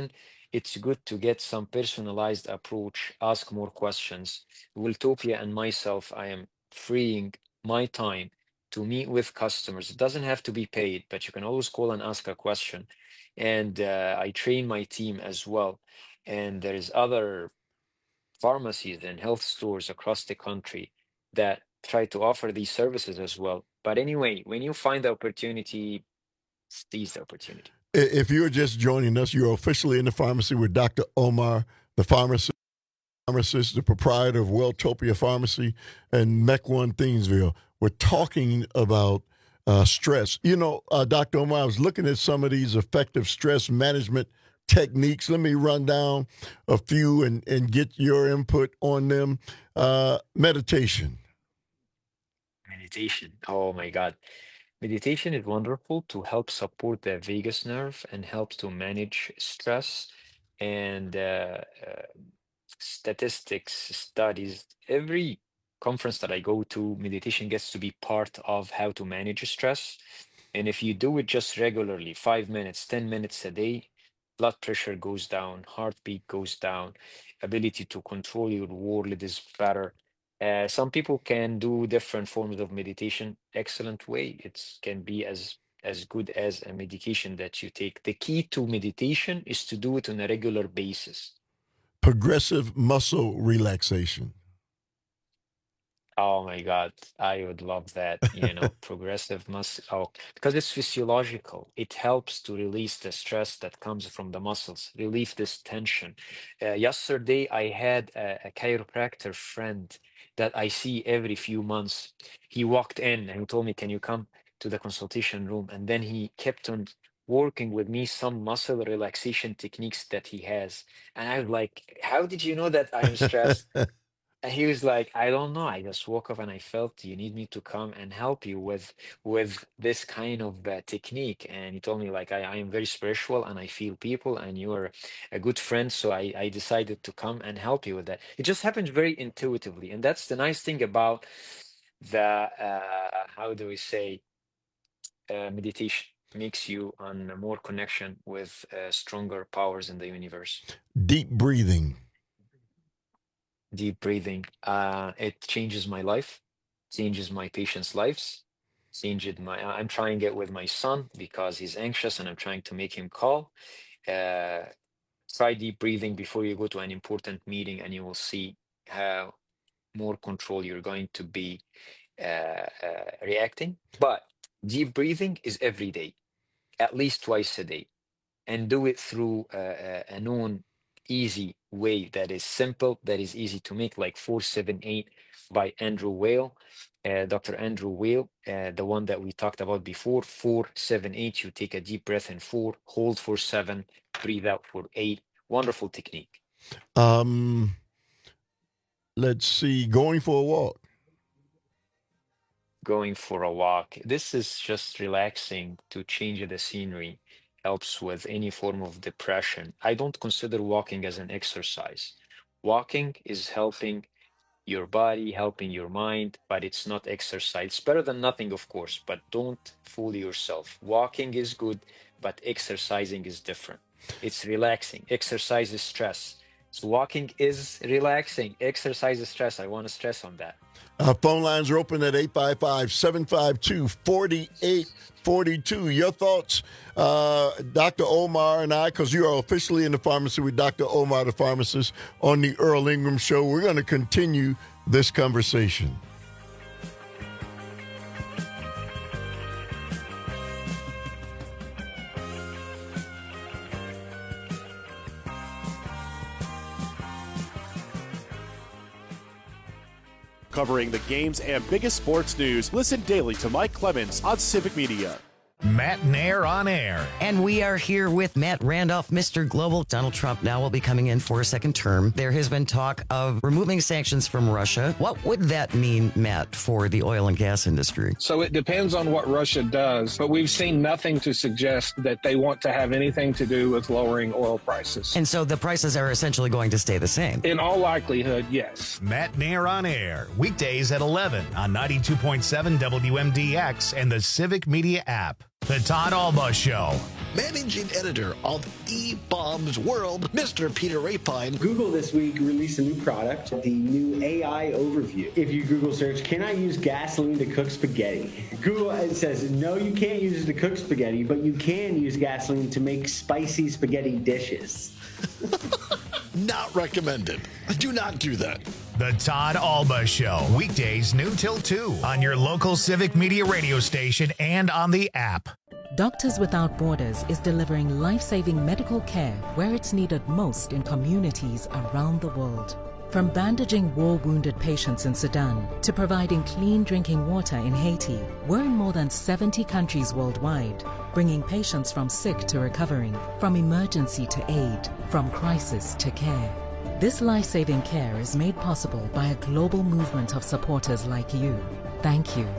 it's good to get some personalized approach, ask more questions. Wiltopia and myself, I am freeing my time to meet with customers. It doesn't have to be paid, but you can always call and ask a question. And I train my team as well. And there is other pharmacies and health stores across the country that try to offer these services as well. But anyway, when you find the opportunity, seize the opportunity. If you're just joining us, you're officially in the pharmacy with Dr. Omar, the pharmacist, the proprietor of Welltopia Pharmacy and Mech One Thiensville. We're talking about stress. You know, Dr. Omar, I was looking at some of these effective stress management techniques. Let me run down a few and get your input on them. Meditation. Meditation. Oh my God. Meditation is wonderful to help support the vagus nerve and helps to manage stress and statistics, studies. Every conference that I go to, meditation gets to be part of how to manage stress. And if you do it just regularly, 5 minutes, 10 minutes a day, blood pressure goes down, heartbeat goes down, ability to control your world is better. Some people can do different forms of meditation. Excellent way. It can be as good as a medication that you take. The key to meditation is to do it on a regular basis. Progressive muscle relaxation. Oh my God, I would love that, progressive muscle, because it's physiological. It helps to release the stress that comes from the muscles, relieve this tension. Yesterday, I had a chiropractor friend that I see every few months. He walked in and he told me, can you come to the consultation room? And then he kept on working with me some muscle relaxation techniques that he has. And I was like, how did you know that I'm stressed? And he was like, I don't know. I just woke up and I felt you need me to come and help you with this kind of technique. And he told me, like, I am very spiritual and I feel people and you're a good friend. So I decided to come and help you with that. It just happened very intuitively. And that's the nice thing about the, how do we say, meditation. Makes you on more connection with stronger powers in the universe. Deep breathing. Deep breathing. It changes my life, changes my patients' lives, I'm trying it with my son because he's anxious and I'm trying to make him calm. Try deep breathing before you go to an important meeting and you will see how more control you're going to be reacting. But deep breathing is every day, at least twice a day, and do it through a known easy way that is simple, that is easy to make, like 478 by Andrew Weil, Dr. Andrew Weil, the one that we talked about before. 478, you take a deep breath in 4, hold for 7, breathe out for 8. Wonderful technique. Let's see, going for a walk. Going for a walk. This is just relaxing to change the scenery. Helps with any form of depression. I don't consider walking as an exercise. Walking is helping your body, helping your mind, but it's not exercise. It's better than nothing, of course, but don't fool yourself. Walking is good, but exercising is different. It's relaxing. Exercise is stress. So walking is relaxing. Exercise is stress. I want to stress on that. Phone lines are open at 855-752-4842. Your thoughts, Dr. Omar and I, because you are officially in the pharmacy with Dr. Omar, the pharmacist, on the Earl Ingram Show. We're going to continue this conversation. Covering the games and biggest sports news, listen daily to Mike Clemens on Civic Media. Matt Nair on air. And we are here with Matt Randolph, Mr. Global. Donald Trump now will be coming in for a second term. There has been talk of removing sanctions from Russia. What would that mean, Matt, for the oil and gas industry? So it depends on what Russia does, but we've seen nothing to suggest that they want to have anything to do with lowering oil prices. And so the prices are essentially going to stay the same? In all likelihood, yes. Matt Nair on air, weekdays at 11 on 92.7 WMDX and the Civic Media app. The Todd Alba Show. managing editor of eBaum's World, Mr. Peter Rapine. Google this week released a new product, the new AI Overview. If you Google search, can I use gasoline to cook spaghetti? Google says, no, you can't use it to cook spaghetti, but you can use gasoline to make spicy spaghetti dishes. Not recommended. Do not do that. The Todd Alba Show, weekdays noon till 2 on your local Civic Media radio station and on the app. Doctors Without Borders is delivering life-saving medical care where it's needed most in communities around the world. From bandaging war-wounded patients in Sudan to providing clean drinking water in Haiti, we're in more than 70 countries worldwide, bringing patients from sick to recovering, from emergency to aid, from crisis to care. This life-saving care is made possible by a global movement of supporters like you. Thank you.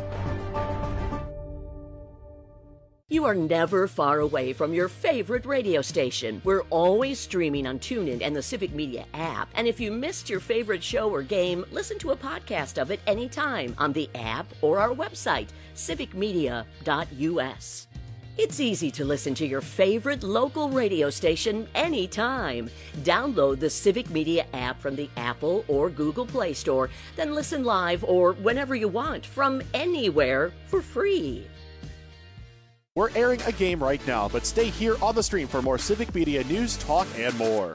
You are never far away from your favorite radio station. We're always streaming on TuneIn and the Civic Media app. And if you missed your favorite show or game, listen to a podcast of it anytime on the app or our website, civicmedia.us. It's easy to listen to your favorite local radio station anytime. Download the Civic Media app from the Apple or Google Play Store, then listen live or whenever you want from anywhere for free. We're airing a game right now, but stay here on the stream for more Civic Media news, talk, and more.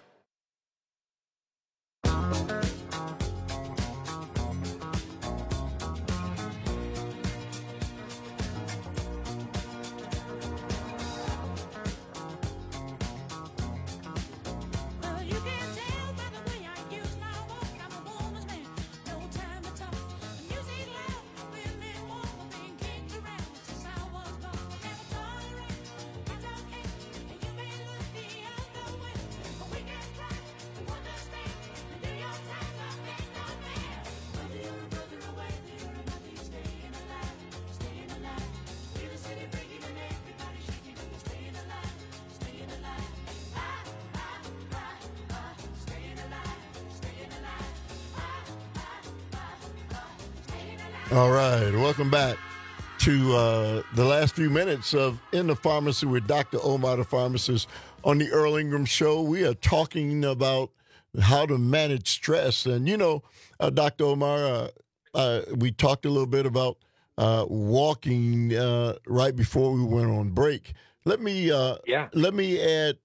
All right, welcome back to the last few minutes of In the Pharmacy with Dr. Omar, the pharmacist, on the Earl Ingram Show. We are talking about how to manage stress. And, you know, Dr. Omar, we talked a little bit about walking right before we went on break. Let me add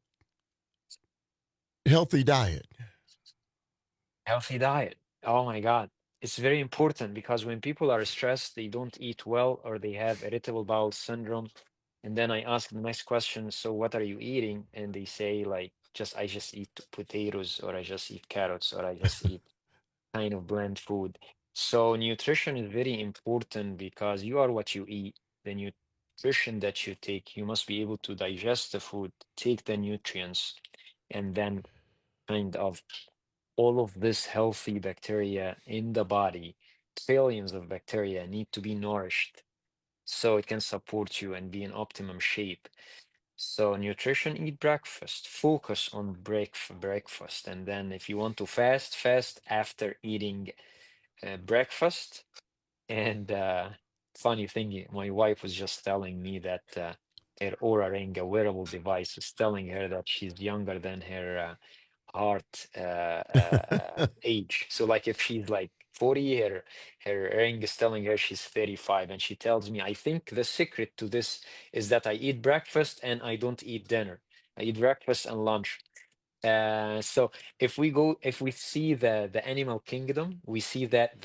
healthy diet. Healthy diet. Oh, my God. It's very important because when people are stressed, they don't eat well or they have irritable bowel syndrome. And then I ask the next question, so what are you eating? And they say, like, I just eat potatoes, or I just eat carrots, or I just eat kind of bland food. So nutrition is very important because you are what you eat. The nutrition that you take, you must be able to digest the food, take the nutrients, and then kind of all of this healthy bacteria in the body, trillions of bacteria, need to be nourished so it can support you and be in optimum shape. So nutrition, eat breakfast, focus on breakfast. And then if you want to fast after eating breakfast. And funny thing, my wife was just telling me that her Oura Ring, a wearable device, is telling her that she's younger than her heart age. So like if she's like 40, her ring is telling her she's 35, and she tells me, I think the secret to this is that I eat breakfast and I don't eat dinner. I eat breakfast and lunch. So if we see the animal kingdom, we see that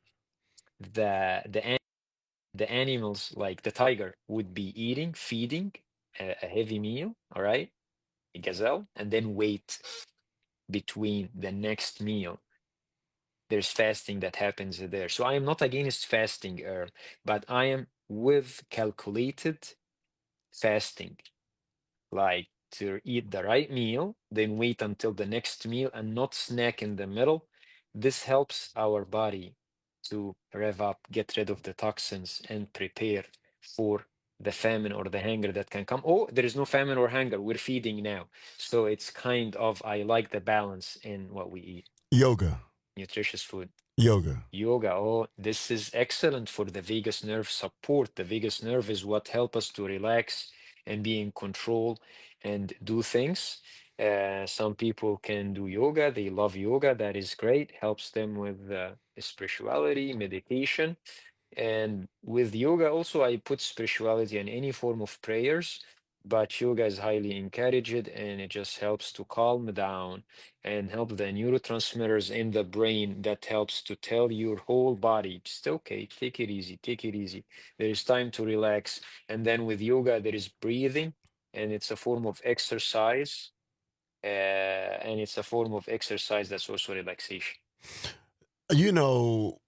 the animals, like the tiger, would be feeding a heavy meal, all right, a gazelle, and then wait between the next meal. There's fasting that happens there. So I am not against fasting, but I am with calculated fasting, like to eat the right meal, then wait until the next meal and not snack in the middle. This helps our body to rev up, get rid of the toxins, and prepare for the famine or the hunger that can come. Oh, there is no famine or hunger. We're feeding now. So it's kind of, I like the balance in what we eat. Yoga. Nutritious food. Yoga. Oh, this is excellent for the vagus nerve support. The vagus nerve is what helps us to relax and be in control and do things. Some people can do yoga. They love yoga. That is great. Helps them with spirituality, meditation. And with yoga also, I put spirituality in any form of prayers, but yoga is highly encouraged, and it just helps to calm down and help the neurotransmitters in the brain that helps to tell your whole body, just okay, take it easy, take it easy. There is time to relax. And then with yoga, there is breathing, and it's a form of exercise. And it's a form of exercise that's also relaxation. You know,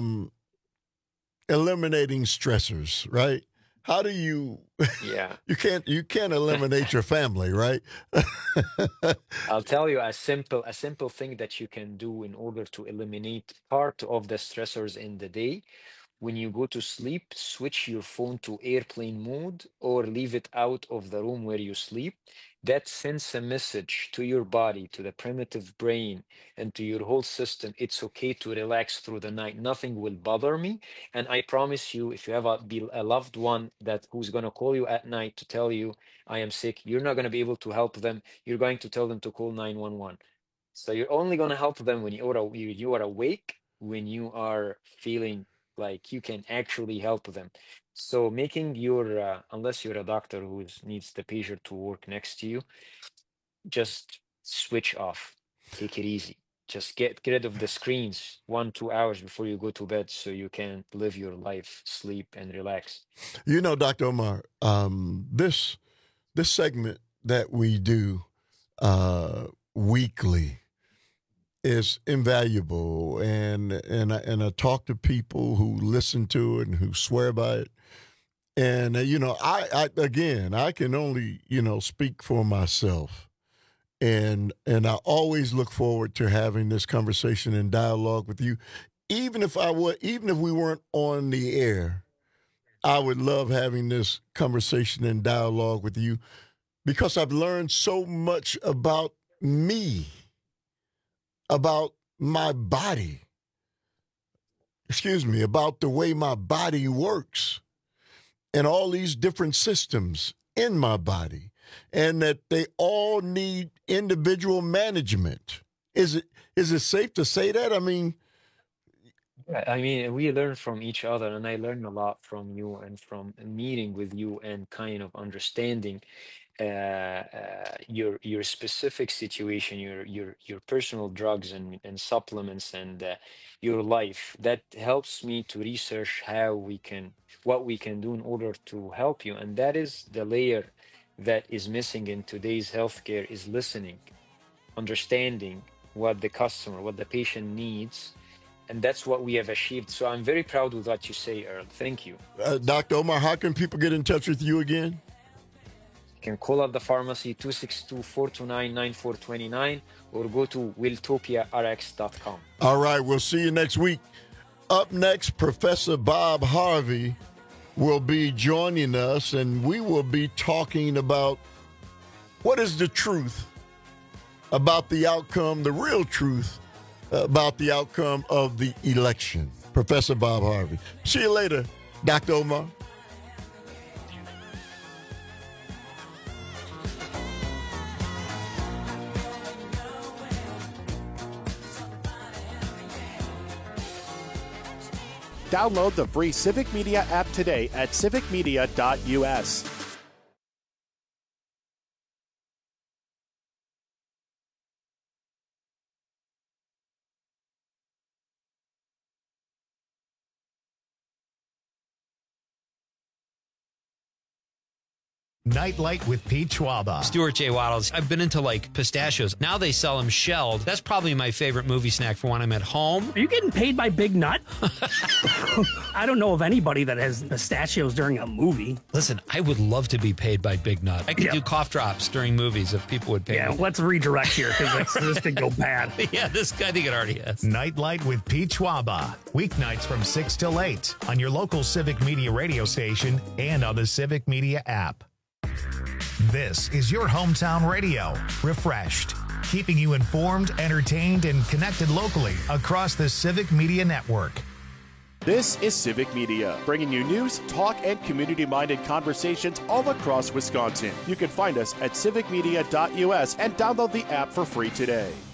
eliminating stressors, right? How do you? Yeah, you can't eliminate your family, right? I'll tell you a simple thing that you can do in order to eliminate part of the stressors in the day. When you go to sleep, switch your phone to airplane mode or leave it out of the room where you sleep. That sends a message to your body, to the primitive brain, and to your whole system. It's okay to relax through the night. Nothing will bother me. And I promise you, if you have a loved one who's going to call you at night to tell you, I am sick, you're not going to be able to help them. You're going to tell them to call 911. So you're only going to help them when you are awake, when you are feeling like you can actually help them. So making your, unless you're a doctor who needs the patient to work next to you, just switch off, take it easy. Just get rid of the screens 1-2 hours before you go to bed so you can live your life, sleep, and relax. You know, Dr. Omar, this segment that we do weekly is invaluable, and I talk to people who listen to it and who swear by it. And you know, I can only speak for myself, and I always look forward to having this conversation and dialogue with you. Even if we weren't on the air, I would love having this conversation and dialogue with you, because I've learned so much about me, about my body, about the way my body works and all these different systems in my body, and that they all need individual management. Is it safe to say that? I mean, we learn from each other, and I learn a lot from you and from meeting with you and kind of understanding your specific situation, your personal drugs and supplements, and your life. That helps me to research what we can do in order to help you. And that is the layer that is missing in today's healthcare, is listening, understanding what the patient needs. And that's what we have achieved. So I'm very proud with what you say, Earl. Thank you. Dr. Omar, how can people get in touch with you again? You can call up the pharmacy 262-429-9429 or go to willtopiarx.com. All right, we'll see you next week. Up next, Professor Bob Harvey will be joining us, and we will be talking about what is the truth about the outcome, the real truth about the outcome of the election. Professor Bob Harvey. See you later, Dr. Omar. Download the free Civic Media app today at civicmedia.us. Nightlight with Pete Schwaba. Stuart J. Waddles. I've been into like pistachios. Now they sell them shelled. That's probably my favorite movie snack for when I'm at home. Are you getting paid by Big Nut? I don't know of anybody that has pistachios during a movie. Listen, I would love to be paid by Big Nut. I could do cough drops during movies if people would pay me. Yeah, let's redirect here because this could go bad. Yeah, I think it already has. Nightlight with Pete Schwaba. Weeknights from 6 till 8 on your local Civic Media radio station and on the Civic Media app. This is your hometown radio, refreshed, keeping you informed, entertained, and connected locally across the Civic Media Network. This is Civic Media, bringing you news, talk, and community-minded conversations all across Wisconsin. You can find us at civicmedia.us and download the app for free today.